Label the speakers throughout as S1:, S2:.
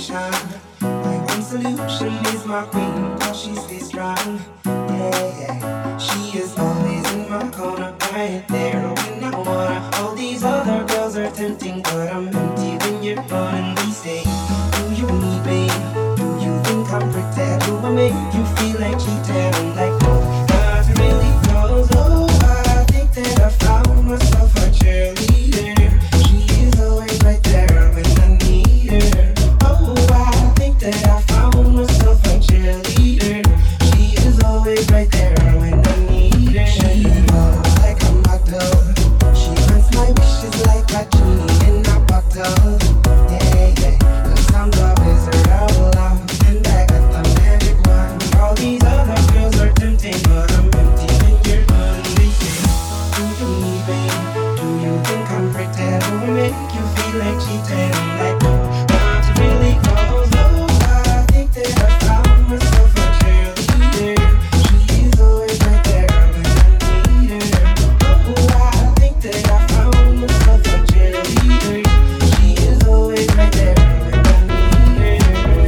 S1: solution. My one solution is my queen, cause she stays strong. Yeah, yeah. She is always in my corner, right there when I wanna. All these other girls are tempting, but I'm empty when you're gone and we say, do you need me? Do you think I'm pretty? Do I make you feel like cheating? I'm like, oh, not really close. Oh, I think that I found myself a cheerleader. She is always right there when I need her. Oh, I think that I found myself a cheerleader. She is always right there when I need her. She loves like a model. She grants my wishes like a genie in a bottle. Yeah, yeah. The sound of is around love, and I got the magic wand. All these other girls are tempting, but I'm empty when you're gone. They say, do you need me? Do you think I'm pretty? Do I make you feel like cheating? I'm like, no, not really close. Oh, I think that I found myself a cheerleader. She is always right there when I need her. Oh, I think that I found myself a cheerleader. She is always right there when I need her.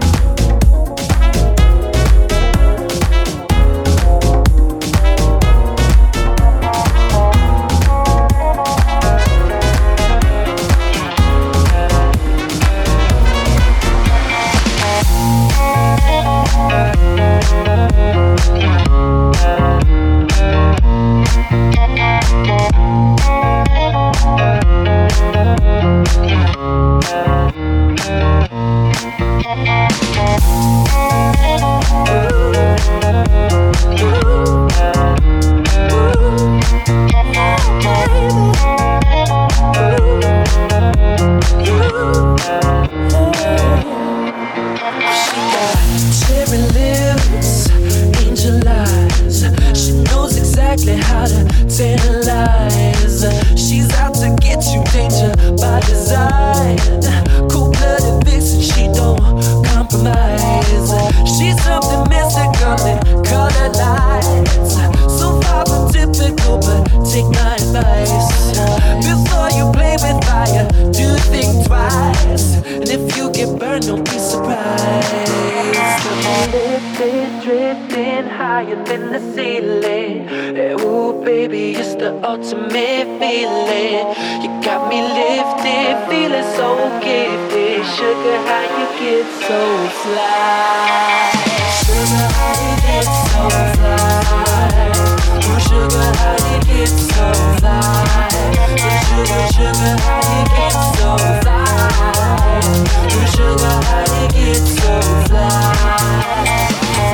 S2: Cherry lips, angel eyes. She knows exactly how to tantalize. She's out to get you, danger by design. Cold-blooded vixen, she don't compromise. She's something mystical in color lights. So far from typical, but take my advice. Before you play with fire, do think twice. And if you get burned, don't be surprised. Lifted, drifting higher than the ceiling. Ooh, baby, it's the ultimate feeling. You got me lifted, feeling so gifted. Sugar, how you get so fly? Sugar, how you get so fly? Oh, sugar, how you get so fly? Oh, sugar, how you get so fly? Oh, sugar, how you get so fly?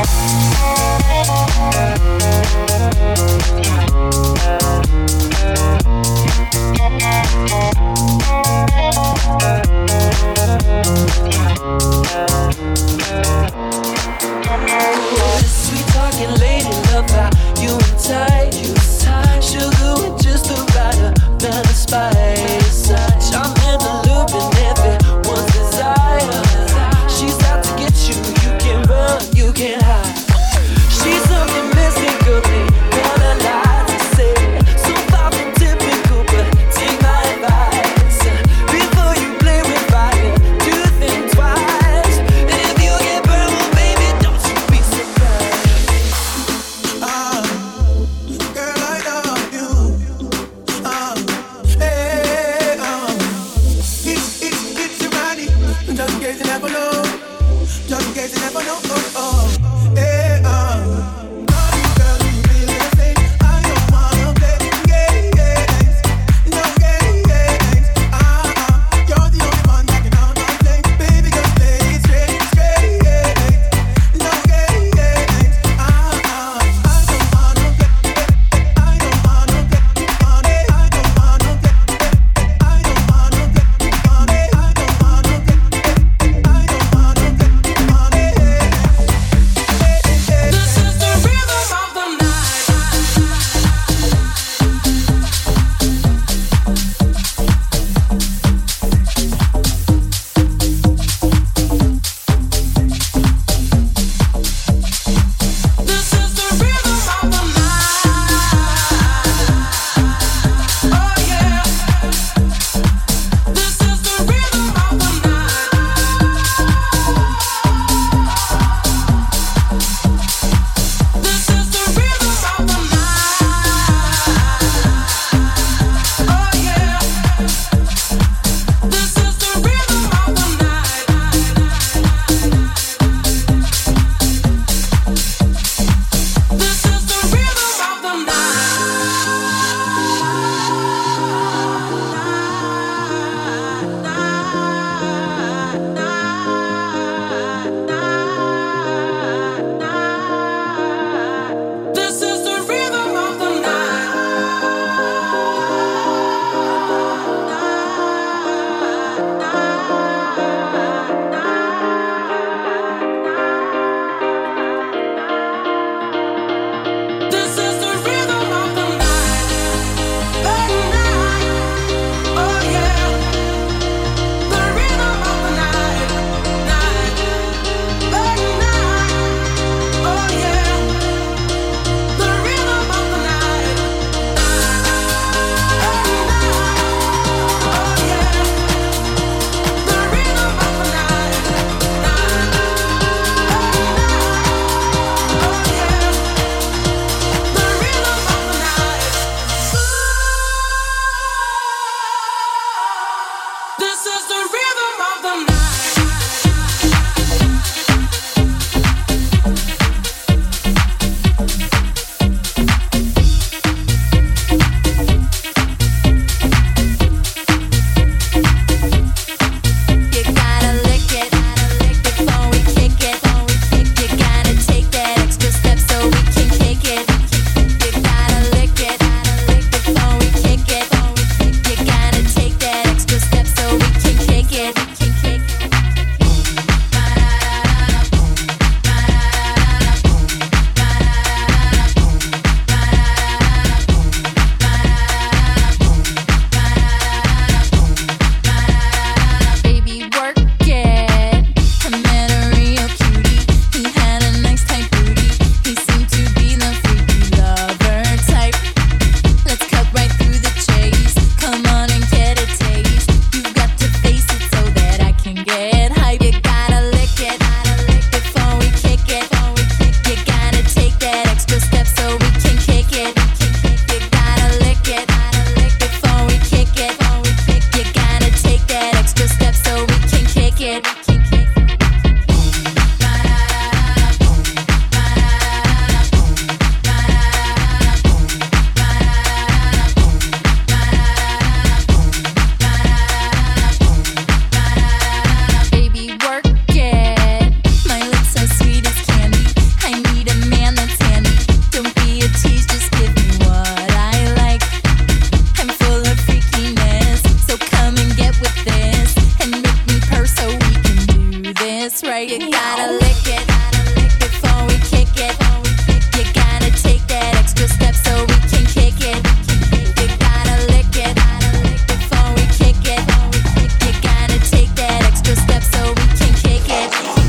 S2: Sweet talking lady, love how you entice. Sugar with just the right amount of spice. Charm and allure everyone's desire. She's out to get you. You can run, you can hide. She's something mystical, gonna lie to say. So far from typical, but take my advice. Before you play with fire, do think twice. And if you get burned, well, baby, don't you be surprised.
S3: Girl, I love you. Hey, it's your body. Just in case you never know. Just in case you never know. Hey, love you, girl, you really say I don't wanna play games. No games. You're the only one that can out my play. Baby, just play it straight. No games. I don't wanna play. I don't wanna play money. I don't wanna play. I don't wanna play money. I don't wanna play. I don't wanna play.
S4: that's right. You gotta lick it before we kick it. You gotta take that extra step so we can kick it. You gotta lick it before we kick it. You gotta take that extra step so we can kick it.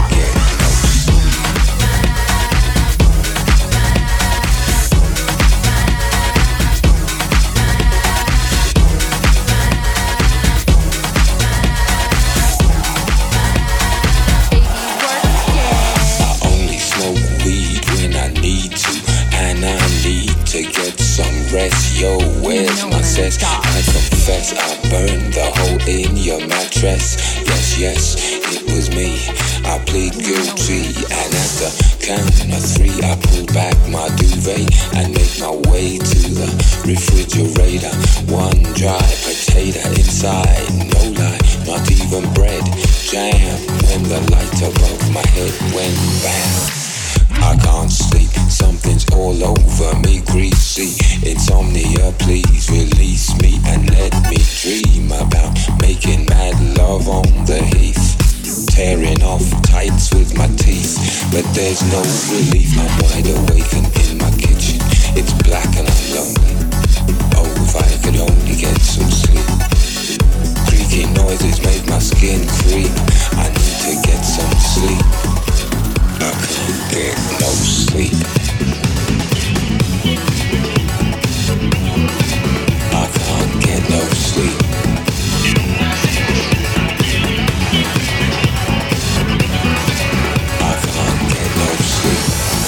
S5: Rest, yo, where's my sex? I confess, I burned the hole in your mattress. Yes, yes, it was me. I plead guilty, and at the count of 3, I pull back my duvet and make my way to the refrigerator. One dry potato inside, no lie, not even bread. Jam when the light above my head went bam. I can't sleep, something's all over me, greasy. Insomnia, please release me and let me dream about making mad love on the heath. Tearing off tights with my teeth, but there's no relief. I'm wide awake and in my kitchen. It's black and I'm lonely. Oh, if I could only get some sleep. Creaky noises make my skin creep. I need to get some sleep. I can't get no sleep. I can't get no sleep. I can't get no sleep.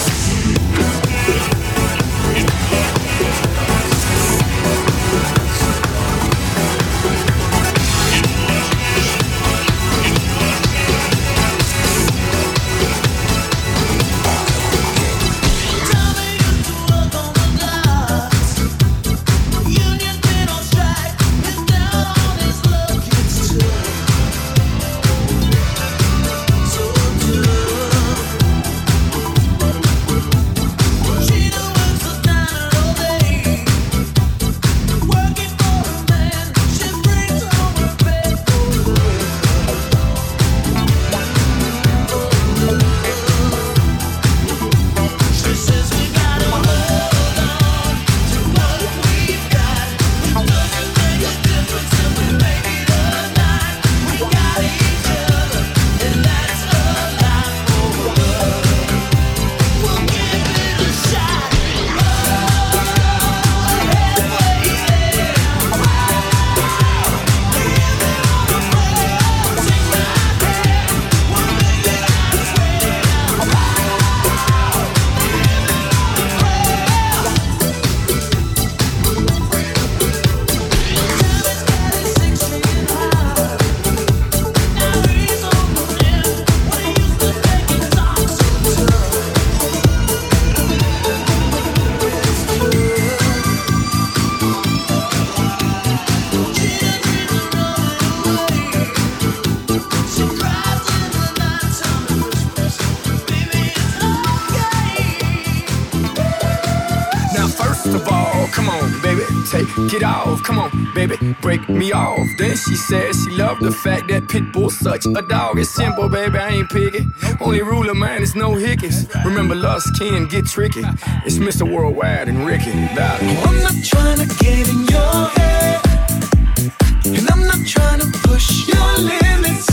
S6: Get off, come on, baby, break me off. Then she said she loved the fact that Pitbull's such a dog. It's simple, baby, I ain't picky. Only rule of mine is no hickeys. Remember, lust can get tricky. It's Mr. Worldwide and Ricky.
S2: I'm not trying to get in your head, and I'm not trying to push your limits.